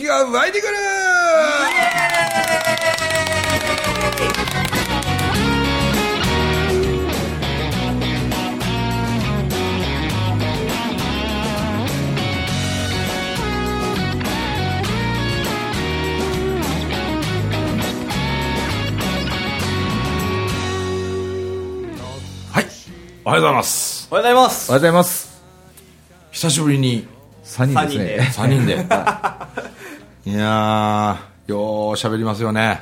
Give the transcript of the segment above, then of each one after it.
が湧いてくる。はい、おはようございます。 おはようございます。 おはようございます。 久しぶりに 3人ですね。 3人でいやー、よー喋りますよね。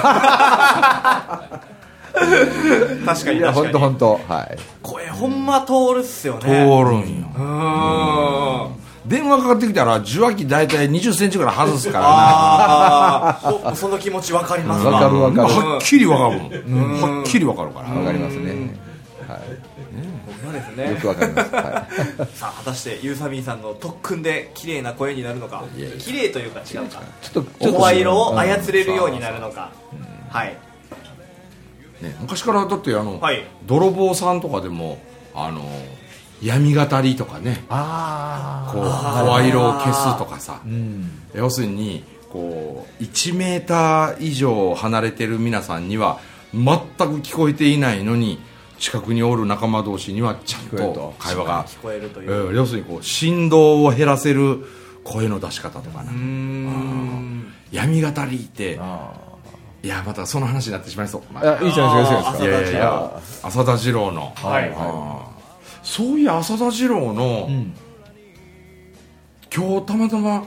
確かに本当本当、はい。 声ほんま通るっすよね。 通るんよ。電話かかってきたら受話器大体20センチぐらい外すからね。その気持ち分かります。 わかるわかる。 はっきり分かるもん。はっきり分かるから。 わかりますね。はい。 そうですね。 よくわかります。はい。 さあ果たしてユーサミンさんの特訓で綺麗な声になるのか、綺麗というか違うか、 ちょっと声色を操れるようになるのか。はい。 ね、昔からだってはい、 泥棒さんとかでも闇語りとかね、こう声色を消すとかさ、要するにこう1メーター以上離れてる皆さんには全く聞こえていないのに、近くにおる仲間同士にはちゃんと会話が聞こえるという、 要するにこう振動を減らせる声の出し方とかな。闇語りっていや、またその話になってしまいそう。 いいじゃないですか。 いやいや、浅田次郎の、そういや浅田次郎の、今日たまたま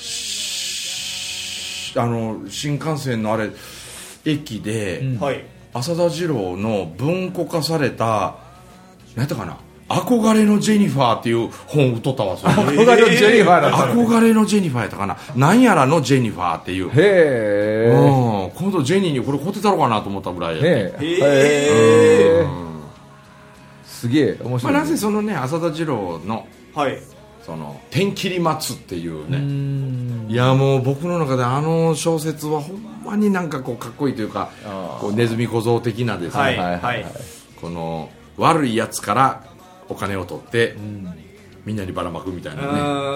新幹線のあれ駅で、浅田次郎の文庫化された何やったかな、憧れのジェニファーっていう本を売っとったわ。 憧れのジェニファーだった。 憧れのジェニファーやったかな、なんやらのジェニファーっていう。 へー。 今度ジェニーにこれ買ってたろうかなと思ったぐらいやって。 へー。すげえ面白い。 なぜそのね、浅田次郎の、その天切松っていうね、いやもう僕の中であの小説はほんまになんかこうかっこいいというか、こうネズミ小僧的なですね、この悪いやつからお金を取って、みんなにばらまくみたいなね。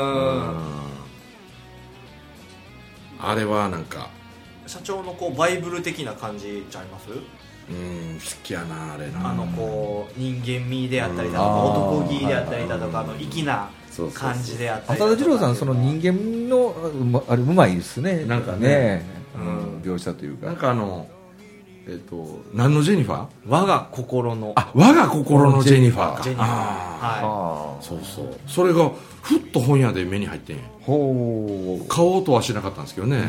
あれはなんか社長のこうバイブル的な感じちゃいます？ 好きやなあれな。 こう人間味であったりだとか、男気であったりだとか、粋な感じであったりだとか。 浅田次郎さん、その人間のあれうまいですね。 なんかね、 描写というか。 なんか何のジェニファー？ 我が心の。 我が心のジェニファーか。 ジェニファー。 そうそう。それがふっと本屋で目に入ってん。買おうとはしなかったんですけどね。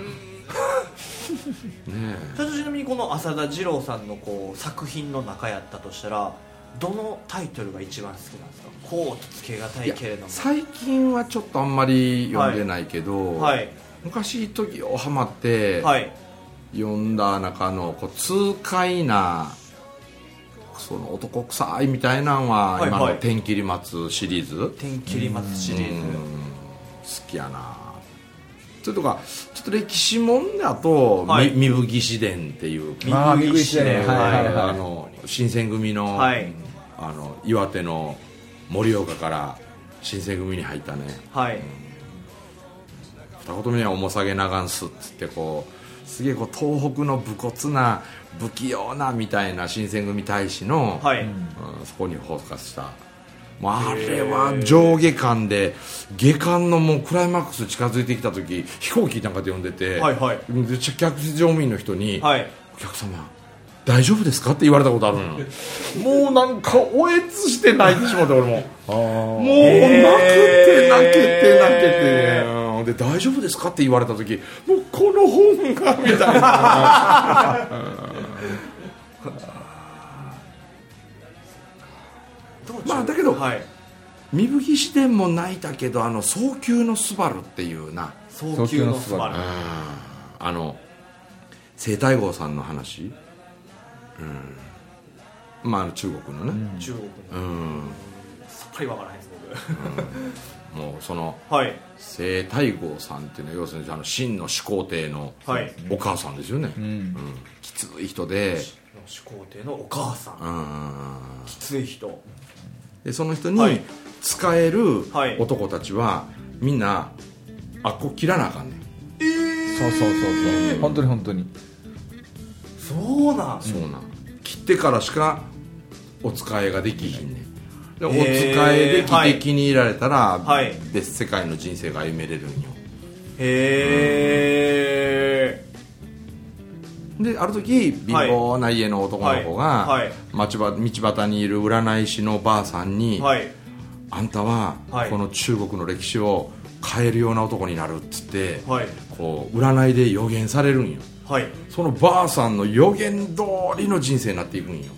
ちなみにこの浅田次郎さんのこう作品の中やったとしたら、どのタイトルが一番好きなんですか？こうとつけがたいけれども。 最近はちょっとあんまり読んでないけど、昔時をハマって、読んだ中のこう痛快なその男臭いみたいなのは、今の天切松シリーズ、 天切松シリーズ好きやな。それとかちょっと歴史もんだと、三吹詩伝っていう、 三吹詩伝、 新選組の、岩手の盛岡から新選組に入ったね、二言目は重さげながんすっつって、こうすげえこう東北の武骨な不器用なみたいな新選組大使の、そこにフォーカスした。あれは上下巻で、下巻のもうクライマックス近づいてきた時、飛行機なんかで呼んでて、客室乗務員の人に、お客様大丈夫ですかって言われたことあるの。もうなんかおえつして泣いてしまって、俺ももう泣けてで、大丈夫ですかって言われた時、もうこの本がみたいな。だけど、三吹詩伝も泣いたけど、早急のスバルっていうな、 早急のスバル、 清太后さんの話、中国のね、 中国の、さっぱりわからないです僕。 もうその、清太后さんっていうのは要するに秦の始皇帝のお母さんですよね。きつい人で、 始皇帝のお母さん、きつい人で、その人に仕える男たちはみんなあっこ切らなあかんねん。 本当に本当にそうなん切ってからしかお使いができひんねん。でお使いで着て気に入られたら、別世界の人生が歩めれるんよ。 へえ。である時貧乏な家の男の子が道端にいる占い師のばあさんに、あんたはこの中国の歴史を変えるような男になるっつって、こう占いで予言されるんよ。そのばあさんの予言通りの人生になっていくんよ。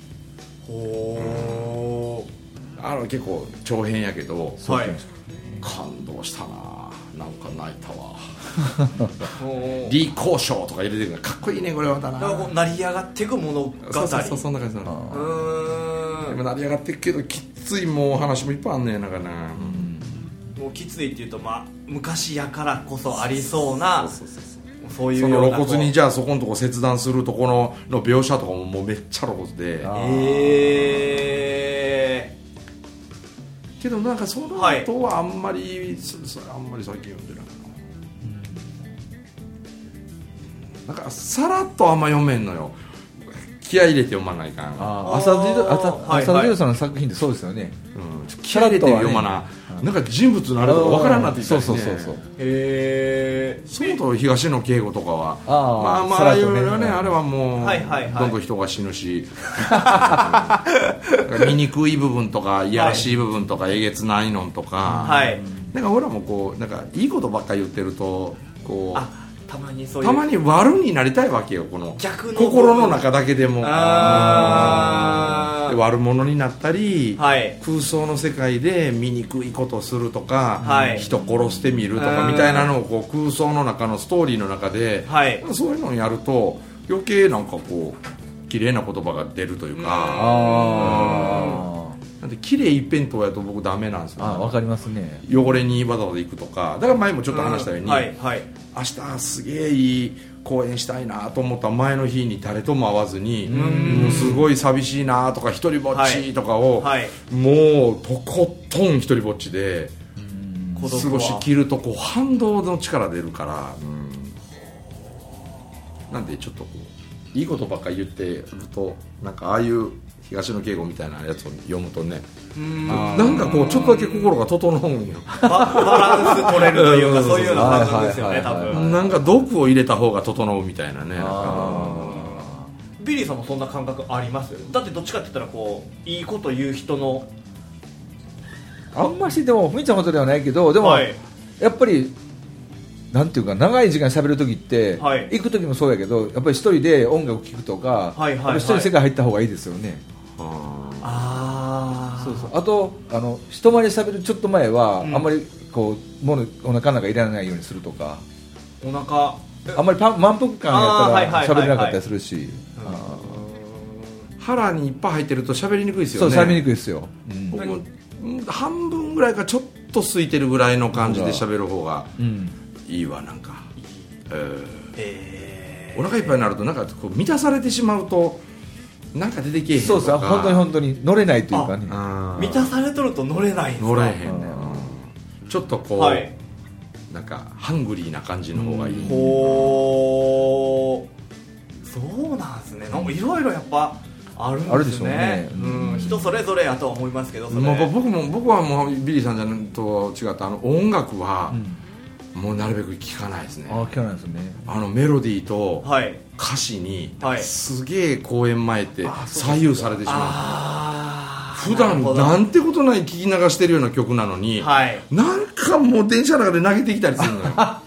結構長編やけど、感動したな、なんか泣いたわ李光章とか入れてるからかっこいいねこれは。だな成り上がっていく物語。 そんな感じなの。でも成り上がっていくけどきついもう話もいっぱいあんねんなんかな。 もうきついっていうと、昔やからこそありそうな、そういうそようなの露骨にじゃあそこのとこ切断するところの描写とかももうめっちゃ露骨で。けどなんかその後はあんまり最近読んでないな。なんかさらっとあんま読めんのよ。気合い入れて読まないかん。 浅田次郎さんの作品ってそうですよね。 気合い入れて読まな、なんか人物のあれとか分からんなってきたりね。そうと東野圭吾とかはああいうのね、あれはもうどんどん人が死ぬし醜い部分とかいやらしい部分とかえげつないのとか、なんか俺らもこうなんかいいことばっかり言ってるとこうたまにそういうたまに悪になりたいわけよ。この逆の心の中だけでも悪者になったり、空想の世界で醜いことをするとか、人殺してみるとかみたいなのをこう空想の中のストーリーの中で、そういうのをやると余計なんかこう綺麗な言葉が出るというか。なんで綺麗一辺倒やと僕ダメなんですよ。 わかりますね。 汚れにわざわざ行くとか。だから前もちょっと話したように、明日すげえいい公演したいなと思った前の日に誰とも会わずに、もうすごい寂しいなとか一人ぼっちとかを、もうとことん一人ぼっちで過ごしきるとこう反動の力出るから、なんでちょっとこういいことばっかり言ってるとなんかああいう東野圭吾みたいなやつを読むとね、なんかこうちょっとだけ心が整うんよ。 バランス取れるというかそういうような感覚ですよね、多分。 なんか毒を入れた方が整うみたいなね。 ビリーさんもそんな感覚あります？だってどっちかって言ったらこういいこと言う人のあんましでもふみちゃんほどではないけど、でも、やっぱりなんていうか長い時間喋る時って、行く時もそうやけどやっぱり一人で音楽聴くとか、一人世界入った方がいいですよね。あと人前で喋るちょっと前は、あんまりこうお腹の中入れないようにするとか、 お腹あんまり満腹感やったら喋れなかったりするし、 腹にいっぱい入ってると喋りにくいですよね。 そう喋りにくいですよ。 僕も半分ぐらいかちょっと空いてるぐらいの感じで喋る方がいいわ。なんかお腹いっぱいになるとなんかこう満たされてしまうとなんか出てけえへんとか。 そうです、本当に乗れないというかね。 満たされとると乗れないんですか？ 乗れへんね。ちょっとこう、なんかハングリーな感じの方がいい。 そうなんですね。なんかいろいろやっぱあるんですね。人それぞれやとは思いますけど、僕はもうビリーさんじゃと違った音楽は、もうなるべく聴かないですね。 聴かないですね。 メロディーと歌詞にすげえ公演前って左右されてしまう。普段なんてことない聴き流してるような曲なのに、なんかもう電車の中で投げてきたりするのよ。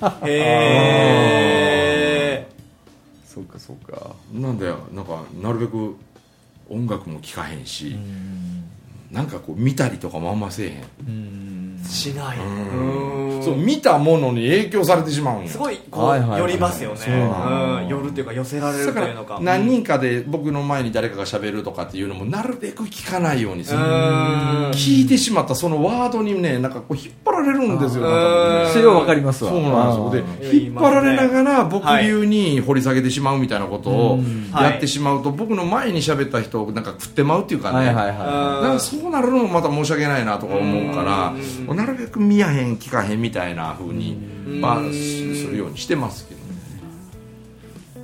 そうか。 なんだよ、なんかなるべく音楽も聴かへんし、なんかこう見たりとかもあんませえへん。 しない。 そう見たものに影響されてしまうんよ。 すごいこう寄りますよね。寄るっていうか寄せられるというのか。 何人かで僕の前に誰かが喋るとかっていうのもなるべく聞かないようにする。聞いてしまったそのワードにね、なんかこう引っ張られるんですよ。 それはわかりますわ。 そうなんですよ。で引っ張られながら僕流に掘り下げてしまうみたいなことをやってしまうと、僕の前に喋った人をなんか食ってまうっていうかね。なんかそうなるのもまた申し訳ないなとか思うから、なるべく見やへん聞かへんみたいな風にするようにしてますけどね。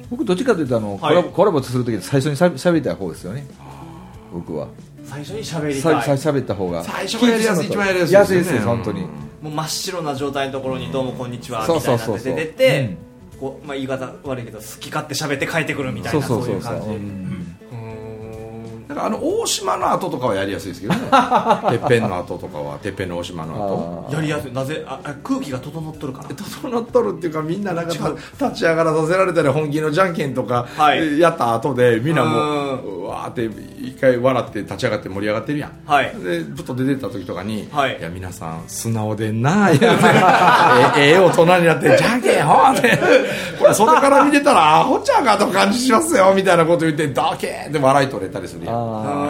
僕どっちかというとコラボするとき最初に喋りたい方ですよね。僕は最初に喋りたい。 喋った方が最初がやりやすい、一番やりやすいですよ本当に。 もう真っ白な状態のところにどうもこんにちはみたいなので出て、こう言い方悪いけど好き勝手喋って帰ってくるみたいな、そういう感じ。 だから大島の後とかはやりやすいですけどね。てっぺんの後とかは、てっぺんの大島の後やりやすい。なぜ空気が整っとるかな。 整っとるっていうか、みんななんか立ち上がらさせられたり本気のじゃんけんとかやった後でみんなもうわーって一回笑って立ち上がって盛り上がってるやん、はい、でぶっと出てった時とかに、はい、いや皆さん素直でんな大人になってじゃんけんほんってこれ外から見てたらアホちゃんかと感じしますよみたいなこと言ってドケーって笑い取れたりするやん。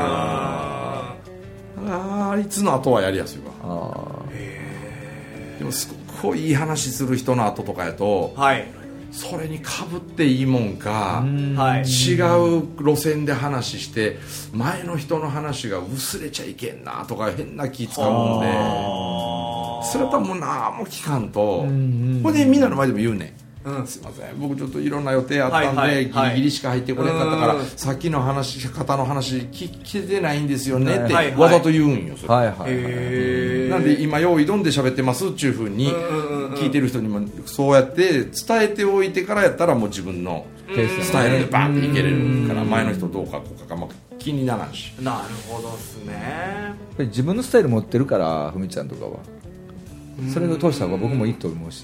あいつの後はやりやすいわ。でもすごいいい話する人の後とかやと、はい、それにかぶっていいもんか、違う路線で話して前の人の話が薄れちゃいけんなとか変な気使うんで、それともう何も聞かんと、これでみんなの前でも言うねん、すいません僕ちょっといろんな予定あったんで、ギリギリしか入ってこれなかったから、さっきの話方の話聞けてないんですよねってわざと言うんよ、それ。なんで今用意どんで喋ってますっていう風に聞いてる人にもそうやって伝えておいてからやったらもう自分のスタイルでバンっていけれるから、前の人どうかこうか気にならんし。 なるほどですね。 やっぱり自分のスタイル持ってるからふみちゃんとかはそれを通した方が僕もいいと思うし。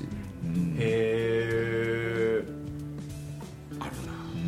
あるな、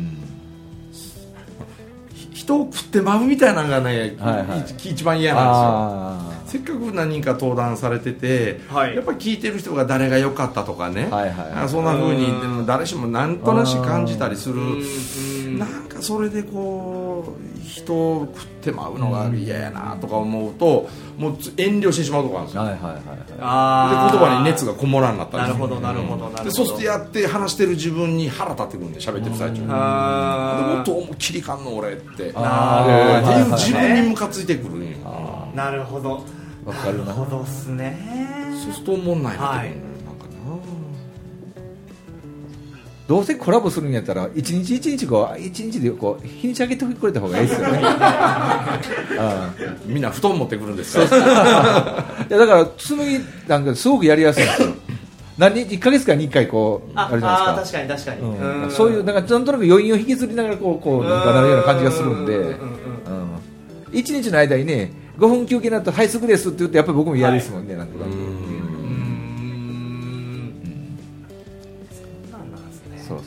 人を食ってまうみたいなのがね、一番嫌なんですよ。せっかく何人か登壇されてて、やっぱり聞いてる人が誰が良かったとかね、そんな風にでも誰しもなんとなし感じたりする、なんかそれでこう人を食ってまうのが嫌やなとか思うと、もう遠慮してしまうとこあるんですよ。で言葉に熱がこもらんなったりする。 なるほどなるほど。 でそしてやって話してる自分に腹立ってくるんで、喋ってる最中にもっと思いっきりかんの俺っていう自分にムカついてくるんよ。 なるほど、 わかるな。 なるほどっすね。 そうすると思んないなってくるんだよ、なんかな。 どうせコラボするんやったら一日一日でこう日にち上げてくれた方がいいですよね。 みんな布団持ってくるんですか。 いやだから紬なんかすごくやりやすいんですよ。1ヶ月から2回こうあるじゃないですか。 確かに、 そういうなんかなんとなく余韻を引きずりながらこうなんかなるような感じがするんで、1日の間にね5分休憩になったらはいすぐですって言ってやっぱり僕も嫌ですもんね、なんとか。そう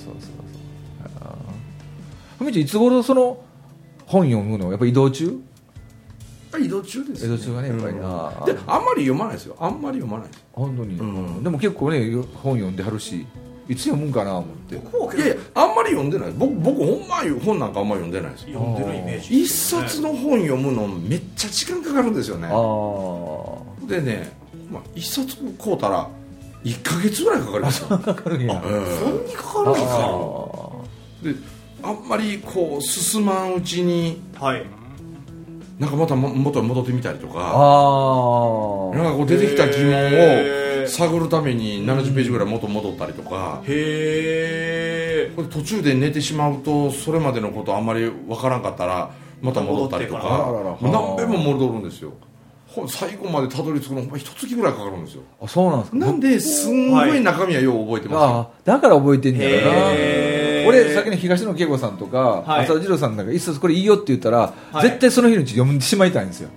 ふみちゃんいつ頃その本読むの？やっぱり移動中？ 移動中ですね。 移動中がね、やっぱりであんまり読まないですよ。あんまり読まないです。 本当に、でも結構ね本読んではるし、いつ読むんかな思って。 いやいやあんまり読んでない。僕ほんま本なんかあんまり読んでないです。 読んでるイメージ。 一冊の本読むのめっちゃ時間かかるんですよね。でね、一冊買うたら1ヶ月ぐらいかかりますよ。 かかるんや。 そんにかかるんですか。 であんまりこう進まんうちに、なんかまた元に戻ってみたりとか、なんかこう出てきた疑問を探るために70ページぐらい元戻ったりとか、これ途中で寝てしまうとそれまでのことあんまり分からんかったらまた戻ったりとか、何遍も戻るんですよ。最後までたどり着くの一月ぐらいかかるんですよ。 あ、そうなんですか。 なんですんごい中身はよう覚えてますよ。だから覚えてんだよな。俺さっきの東野圭吾さんとか浅田次郎さんなんか一冊これいいよって言ったら、絶対その日のうち読んでしまいたいんですよ。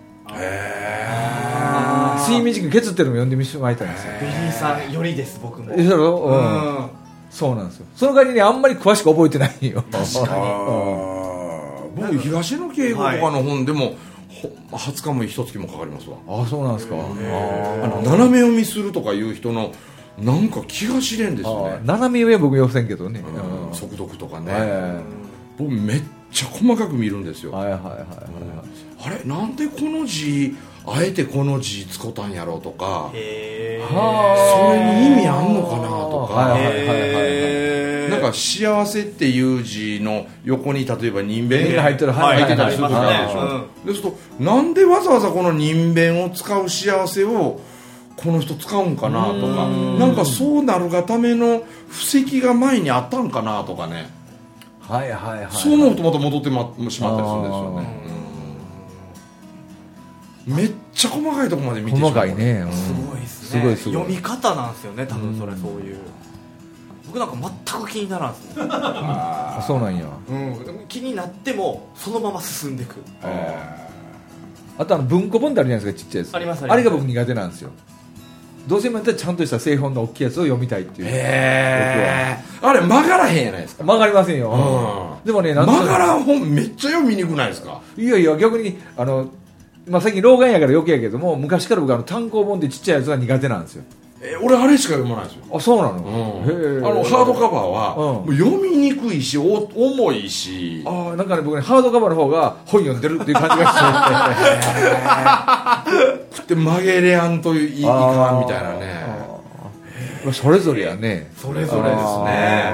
睡眠時間削ってるのも読んでしまいたいんですよ。 ベリーさんよりです僕も。 そうなんですよ。その代わりにあんまり詳しく覚えてないよ。 確かに。僕東野圭吾とかの本でも20日も1月もかかりますわ。 あ、そうなんですか。 斜め読みするとかいう人のなんか気が知れんですよね。 斜め読みは僕読せんけどね、 速読とかね、僕めっちゃ細かく見るんですよ。あれなんでこの字あえてこの字使ったんやろうとか、それに意味あんのかなとか、なんか幸せっていう字の横に例えば人弁が入ってたりする時あるでしょ。ですとなんでわざわざこの人弁を使う幸せをこの人使うんかなとか、なんかそうなるがための布石が前にあったんかなとかね。 はいはいはい、 そう思うとまた戻ってしまったりするんですよね。めっちゃ細かいところまで見てしまう。 細かいね、 すごいですね。読み方なんですよね、多分それ、そういう僕なんか全く気にならんですね。 そうなんや、 気になってもそのまま進んでいく。 あと文庫本ってあるじゃないですか、ちっちゃいやつ。 あります。 あれが僕苦手なんですよ。どうせやったらちゃんとした製本の大きいやつを読みたいっていう。 あれ曲がらへんやないですか。 曲がりませんよ、でもね、 曲がらん本めっちゃ読みにくくないですか。 いやいや、逆に最近老眼やから余計やけども、昔から僕単行本でちっちゃいやつが苦手なんですよ。 俺あれしか読まないですよ。 あ、そうなの、 ハードカバーは、もう読みにくいし重いし、 なんかね、僕ね、ハードカバーの方が本読んでるっていう感じがしてで曲げれやんといかんみたいなね。 それぞれやね。 それぞれですね。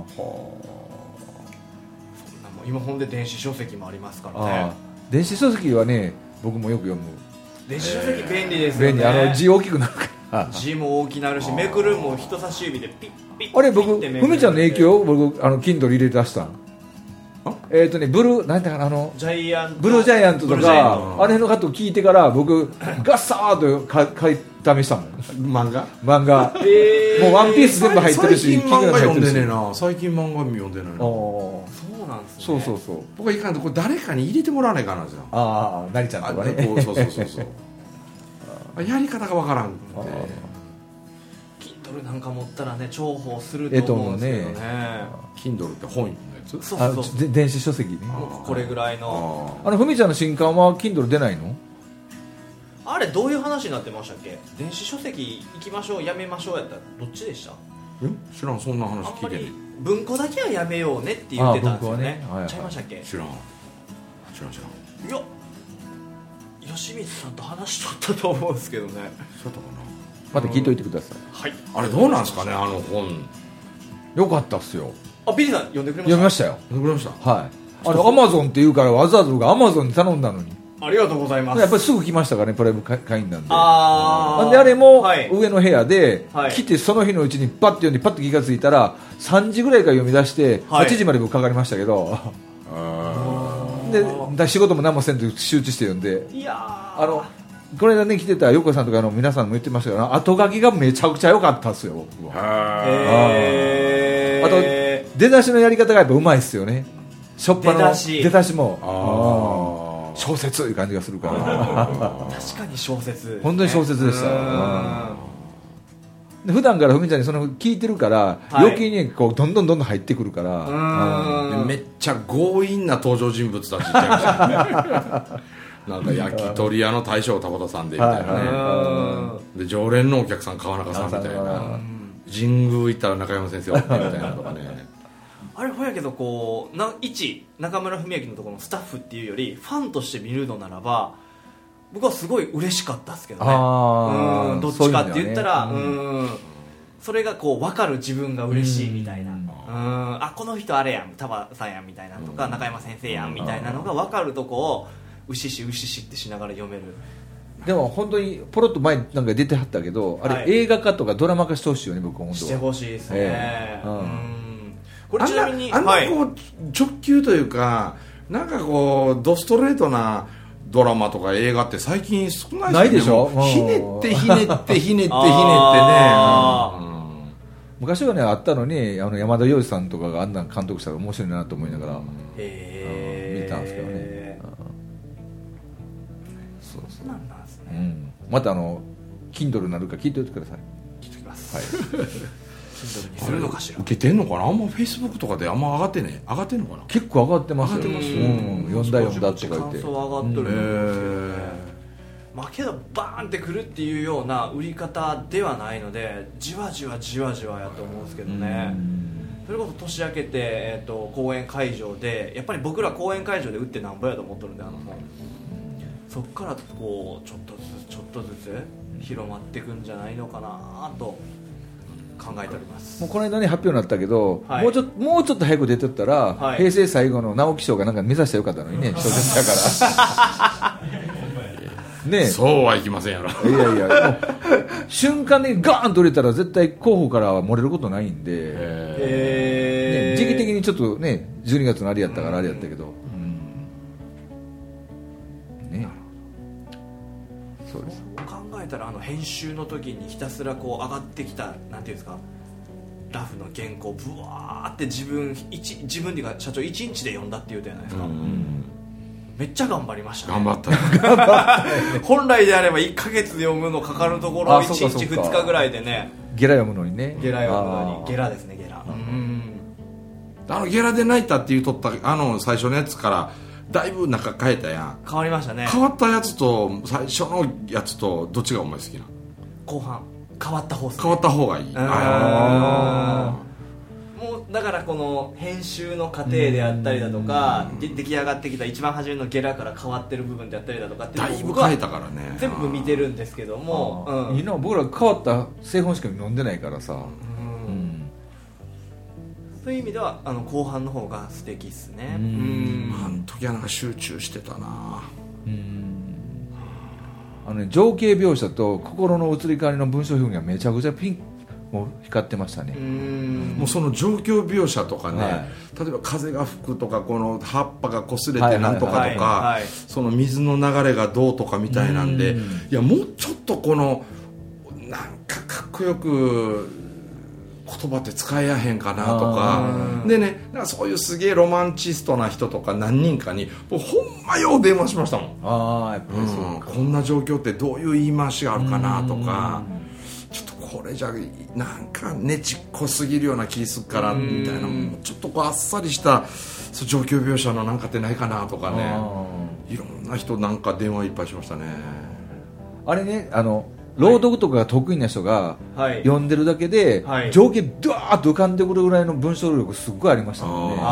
今本で電子書籍もありますからね。 電子書籍はね、僕もよく読む。 電子書籍便利ですよね。 便利、字大きくなるから字も大きなるし、めくるも人差し指でピッピッ。 あれ僕、ふみちゃんの影響、僕Kindle 入れ出したん。ブルーなんてかな、 ジャイアント、 ブルージャイアントとかあの辺のカットを聞いてから僕ガッサーッと買い試したもん。漫画、もうワンピース全部入ってるし、 最近漫画読んでねえな。最近漫画読んでないな。 そうなんですね。 そう僕はいかんとこれ誰かに入れてもらわないかなんですよ。 なりちゃんとかね。 そうやり方がわからん。 Kindle なんか持ったらね、重宝すると思うんですけどね。 Kindle って本のやつ？ そう電子書籍ね。 これぐらいの。 ふみちゃんの新刊は Kindle 出ないの？ あれどういう話になってましたっけ？電子書籍行きましょうやめましょうやったらどっちでした？ 知らん、そんな話聞いてない。 文庫だけはやめようねって言ってたんですよね。ちゃいましたっけ？ 知らん。いや、吉光さんと話しとったと思うんですけどね。 そうだかな。 また聞いといてください。 はい。 あれどうなんですかね、あの本。 よかったっすよ。 ビリーさん読んでくれました？ 読みましたよ。 読みました。 はい。Amazon って言うからわざわざ僕 Amazon に頼んだのに。 ありがとうございます。 やっぱりすぐ来ましたからね、プライム会員なんで。 なんであれも上の部屋で来て、その日のうちにパッて読んでパッと気がついたら3時ぐらいから読み出して8時まで僕かかりましたけど、で仕事も何もせんと集中して読んで、これ間ね来てた横さんとか皆さんも言ってましたけど、後書きがめちゃくちゃ良かったっすよ。僕はあと出だしのやり方がやっぱうまいっすよね。しょっぱの出だしも小説という感じがするから確かに小説、 本当に小説でした。普段からふみちゃんにその聞いてるから、余計にこうどんどん入ってくるから、 めっちゃ強引な登場人物たちって言っちゃうなんか焼き鳥屋の大将田畑さんでみたいなね、で常連のお客さん川中さんみたいな、神宮行ったら中山先生おってみたいなとかねあれほやけどこう一中村文明のところのスタッフっていうよりファンとして見るのならば僕はすごい嬉しかったですけどね。どっちかって言ったらそれがこう分かる自分が嬉しいみたいな、この人あれやん田畑さんやんみたいなとか、中山先生やんみたいなのが分かるとこをうししってしながら読める。 でも本当にポロッと前なんか出てはったけど、あれ映画化とかドラマ化してほしいよね、僕本当は。 してほしいですね。これちなみにあんなこう直球というか、なんかこうドストレートなドラマとか映画って最近少ないですよね。 ないでしょ。 ひねってね昔はねあったのに、山田洋次さんとかがあんな監督したら面白いなと思いながら見たんですけどね。 そうなんですね。 またKindle になるか聞いておいてください。 聞いておきます。 はい Kindle にするのかしら。 受けてんのかな。あんま Facebook とかであんま上がってんのかな。 結構上がってますよ。読んだって書いて感想上がっとるんですよね。けどバーンってくるっていうような売り方ではないので、じわじわやと思うんですけどね。それこそ年明けて、公演会場でやっぱり僕ら公演会場で売ってなんぼやと思っとるんで、そっからこうちょっとずつ広まっていくんじゃないのかなと考えております。 もうこの間に発表になったけど、もうちょっと早く出てったら、平成最後の直木賞がなんか目指したらよかったのにね、小説だからね、 そうはいきませんやろ。 いや瞬間にガーンと売れたら絶対候補からは漏れることないんで、時期的にちょっとね12月のあれやったからあれやったけど、ね、そうです。 考えたら編集の時にひたすらこう上がってきたなんていうんですか、ラフの原稿ブワーって自分っていうか社長1日で読んだって言うたじゃないですか。めっちゃ頑張りましたね。 頑張った本来であれば1ヶ月読むのかかるところを1日2日ぐらいでね。 ゲラ読むのにね。 ゲラ読むのに。ゲラですね、ゲラ。 ゲラで泣いたって言うとった最初のやつからだいぶ中変えたやん。 変わりましたね。 変わったやつと最初のやつとどっちがお前好きな？ 後半変わった方ですね。 変わった方がいい。 もうだからこの編集の過程であったりだとか出来上がってきた一番初めのゲラから変わってる部分であったりだとかってだいぶ変えたからね。 全部見てるんですけども、 いいな、僕ら変わった製本しか飲んでないからさ、 そういう意味では後半の方が素敵っすね。 あの時はなんか集中してたな。 情景描写と心の移り変わりの文章表現がめちゃくちゃもう光ってましたね。 もうその状況描写とかね、例えば風が吹くとかこの葉っぱが擦れてなんとかとか、その水の流れがどうとかみたいなんで、いやもうちょっとこのなんかかっこよく言葉って使えやへんかなとかでね、なんかそういうすげえロマンチストな人とか何人かにもうほんまよう電話しましたもん。やっぱりそうか、こんな状況ってどういう言い回しがあるかなとか、ちょっとこれじゃなんかねちっこすぎるような気するからみたいな、もうちょっとこうあっさりした状況描写のなんかってないかなとかね、いろんな人なんか電話いっぱいしましたね。 あれね、朗読とかが得意な人が読んでるだけで、情景ドワーッと浮かんでくるぐらいの文章力すっごいありましたもんね。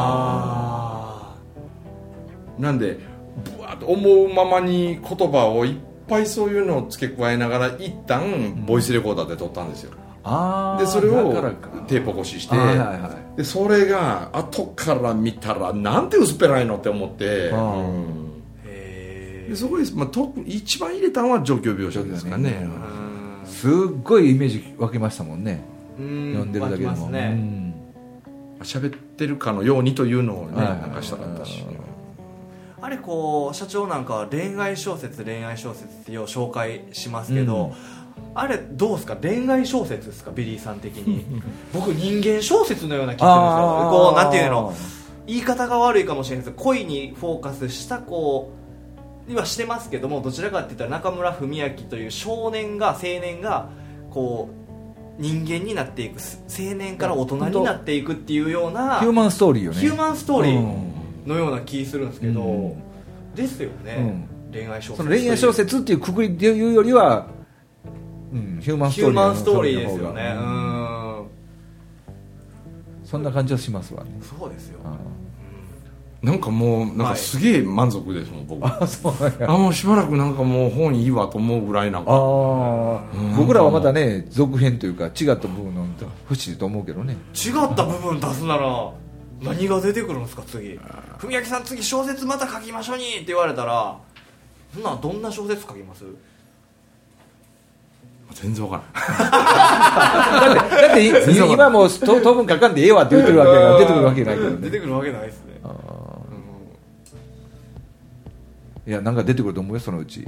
なんでブワーッと思うままに言葉をいっぱいそういうのを付け加えながら一旦ボイスレコーダーで撮ったんですよ。でそれをテープ越しして、でそれが後から見たらなんて薄っぺらいのって思って、でそこで、一番入れたのは状況描写ですかね。 すっごいイメージ湧きましたもんね、読んでるだけでも。 喋ってるかのようにというのをね、なんかしたかったし、 あれこう社長なんかは恋愛小説ってよう紹介しますけど、あれどうですか、恋愛小説ですかビリーさん的に。僕人間小説のような気がするんですよ。こうなんていうの、言い方が悪いかもしれないですけど、恋にフォーカスしたこうにはしてますけども、どちらかっていったら中村文明という青年がこう人間になっていく、青年から大人になっていくっていうようなヒューマンストーリーよね。 ヒューマンストーリーのような気するんですけど、ですよね、恋愛小説。 その恋愛小説っていうくくりでいうよりは、ヒューマンストーリーですよね。 そんな感じはしますわね。 そうですよ。 なんかもうなんかすげえ満足ですもん、僕。そうなんや。もうしばらくなんかもう本いいわと思うぐらいなんか。 僕らはまたね続編というか違った部分の不思議と思うけどね。 違った部分出すなら何が出てくるんですか次。文明さん次小説また書きましょうにって言われたら、どんな小説書きます？ 全然わからない。 だって今もう当分書かんでええわって言ってるわけだから出てくるわけないけどね。 出てくるわけないですね。 いや、なんか出てくると思うよそのうち。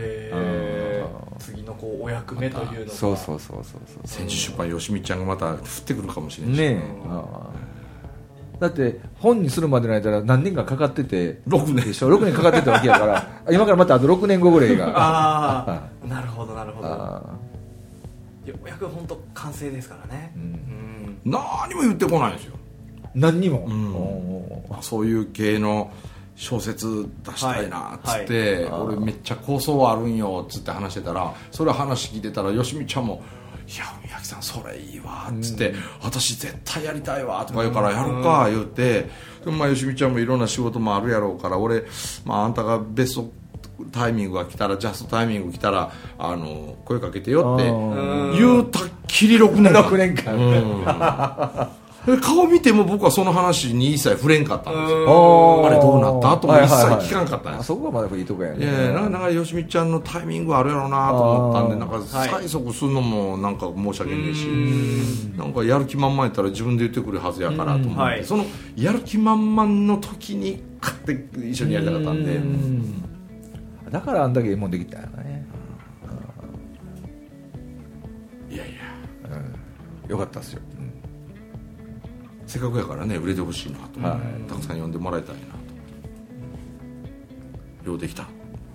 次のこうお役目というのが。 そう千住出版吉見ちゃんがまた降ってくるかもしれないね。だって本にするまでの間何年かかかってて、 6年でしょ、6年かかってたわけやから今からまたあと6年後ぐらいが。 なるほどなるほど。ようやく本当完成ですからね。 何も言ってこないんですよ。 何にも。 そういう系の小説出したいなっつって、俺めっちゃ構想あるんよっつって話してたら、それ話聞いてたらよしみちゃんも「いや文明さんそれいいわ」っつって「私絶対やりたいわ」とか言うから「やるか」言うて、でもよしみちゃんもいろんな仕事もあるやろうから、俺あんたがベストタイミングが来たら、ジャストタイミング来たら声かけてよって言うたっきり6年間顔見ても僕はその話に一切触れんかったんですよ。あれどうなったとも一切聞かんかったんです。 そこはまだいいとこやね。 なんかよしみちゃんのタイミングあるやろうなと思ったんで、なんか催促するのもなんか申し訳ねえし、なんかやる気満々やったら自分で言ってくるはずやからと思って、そのやる気満々の時に買って一緒にやりたかったんで、 だからあんだけええもんできたんやね。 いやいや、 よかったっすよ。 せっかくやからね、売れてほしいなと、たくさん呼んでもらいたいなと。ようできた。 あ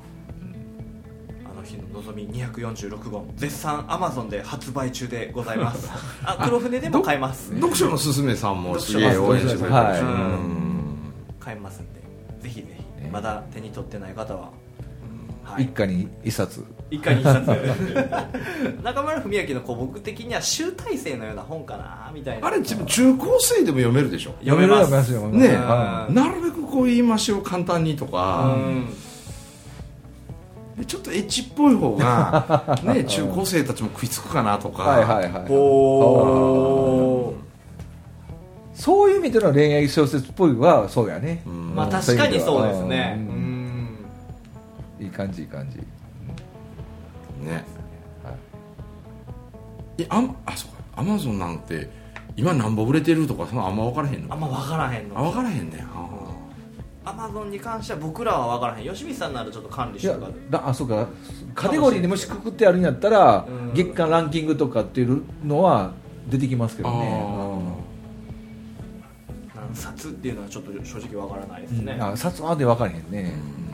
の日ののぞみ246号絶賛 Amazon で発売中でございます。黒船でも買えます。 読書のすすめさんもすげえ応援してくれてるし、 買えますんで、ぜひぜひまだ手に取ってない方は、 一家に一冊。 一家に一冊。中村文明の僕的には集大成のような本かなみたいな。 あれ中高生でも読めるでしょ。 読めますよね。なるべくこう言い回しを簡単にとか、ちょっとエッチっぽい方がね、中高生たちも食いつくかなとか。 そういう意味での恋愛小説っぽいはそうやね。 まあ確かにそうですね。 いい感じいい感じ。 ね。そうか。アマゾンなんて今何本売れてるとかそのあんま分からへんの。 あんま分からへんの。 分からへんね。 アマゾンに関しては僕らは分からへん。吉光さんならちょっと管理してるから。 そうか。カテゴリーにもしくくってあるんやったら、月間ランキングとかっていうのは出てきますけどね。 何冊っていうのはちょっと正直分からないですね。 冊まで分からへんね。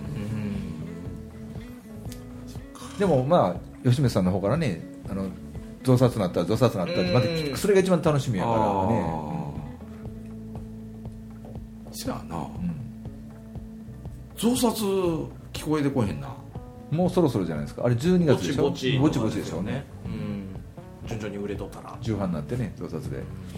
でもまあ吉光さんの方からね、増刷なったら増刷なったってまたそれが一番楽しみやからね。 そやな。増刷聞こえてこへんな。 もうそろそろじゃないですか。あれ12月でしょ。 ぼちぼちでしょうね。 順調に売れとったら重版になってね、増刷で。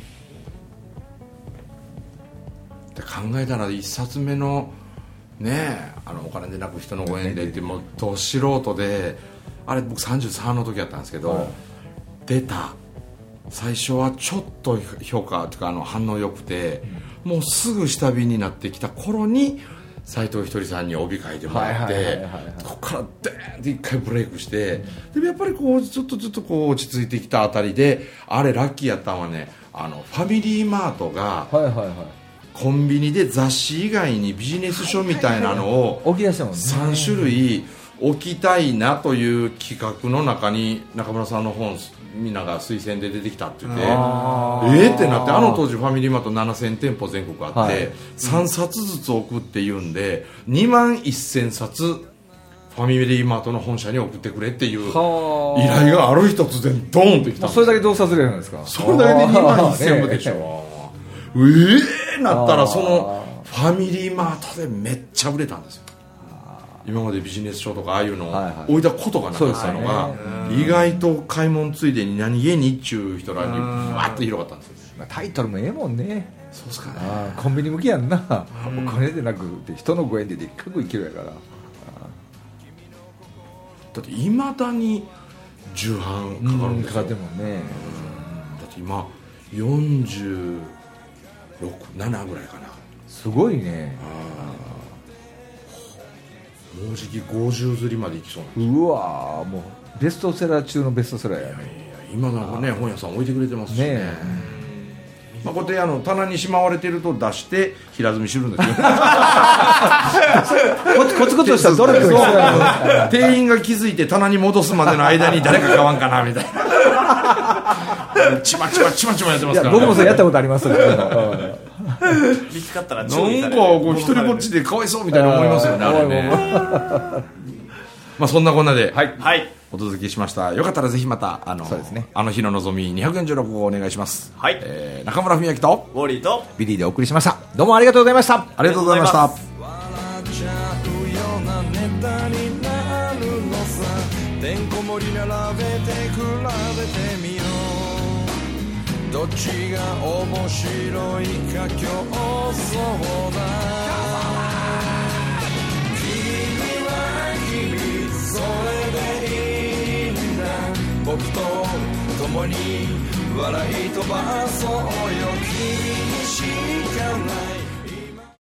って考えたら一冊目のねえ、お金でなく人のご縁でってもうど素人で、あれ僕33の時やったんですけど、出た最初はちょっと評価とか反応良くて、もうすぐ下火になってきた頃に斉藤ひとりさんに帯書いてもらって、ここからデーンって一回ブレイクして、でもやっぱりこうちょっとこう落ち着いてきたあたりで、あれラッキーやったのはね、ファミリーマートが、コンビニで雑誌以外にビジネス書みたいなのを3種類置きたいなという企画の中に中村さんの本みんなが推薦で出てきたって言って、ってなって、当時ファミリーマート7000店舗全国あって、3冊ずつ置くっていうんで21000冊ファミリーマートの本社に送ってくれっていう依頼がある日突然ドーンってきたんです。 それだけ動作例なんですか。 それだけで21000部でしょ。なったらそのファミリーマートでめっちゃ売れたんですよ。今までビジネス書とかああいうのを置いたことがなかったのが、意外と買い物ついでに何気にっちゅう人らにわーっと広がったんですよ。 タイトルもええもんね。 そうですかね。 コンビニ向きやんな。お金でなくて人のご縁ででっかく生きるやから。だっていまだに重版かかるんですよ。 かかってもね。 だって今46、7ぐらいかな。 すごいね。 もうじき50釣りまでいきそうなんですよ。 うわもうベストセラー中のベストセラーやね。 今なんかね本屋さん置いてくれてますしね。まあ、こうやって棚にしまわれてると出して平積みするんですよ。 コツコツとした努力が店員が気づいて棚に戻すまでの間に誰か買わんかなみたいな。ちまちまやってますから、ね、 僕もそれやったことありますよ。 見つかったらなんかこう一人ぼっちでかわいそうみたいな思いますよね、あれね。まあそんなこんなで、お届けしました。よかったらぜひまたそうですね、 あの日の望み246号お願いします。 はい、 中村文明とウォーリーとビリーでお送りしました。どうもありがとうございました。 ありがとうございました。 笑っちゃうようなネタになるのさ。てんこ盛り並べて比べてみよう。どっちが面白いか競争だ。君は君それでいいんだ。僕と共に笑笑い飛ばそうよ君にしかない